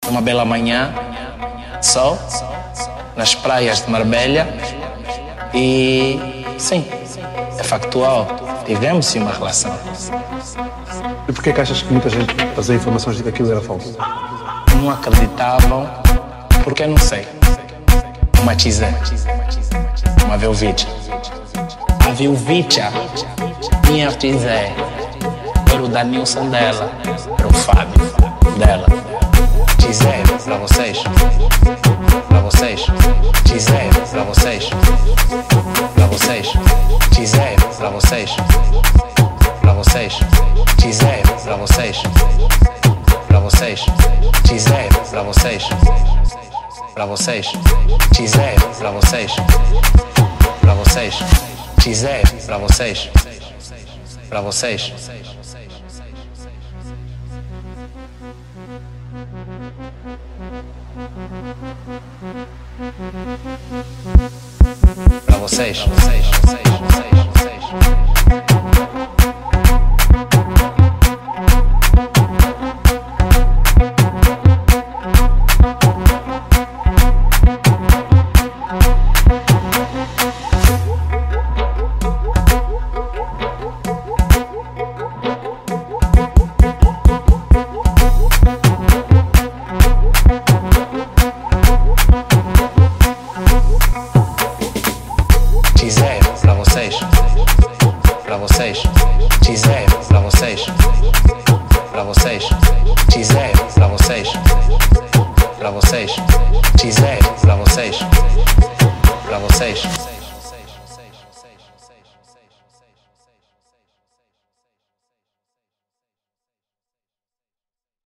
Uma bela manhã, sol, nas praias de Marbella e, sim, é factual, tivemos sim uma relação. E porquê que achas que muita gente fazia informações de que aquilo era falso? Não acreditavam, porque eu não sei. Uma Tizé, uma Velvicha. A Velvicha, minha Tizé, era o Danilson dela, era o Fábio dela. Tizé, pra vocês, pra vocês, Tizé, pra vocês, pra vocês, Tizé, pra vocês, pra vocês, Tizé, pra vocês, pra vocês, Tizé, pra vocês, pra vocês, Tizé, pra vocês, pra vocês, Tizé, pra vocês, pra vocês. Pra vocês, Tizé, pra vocês, pra vocês, Tizé, pra vocês, pra vocês, Tizé, pra vocês, pra vocês.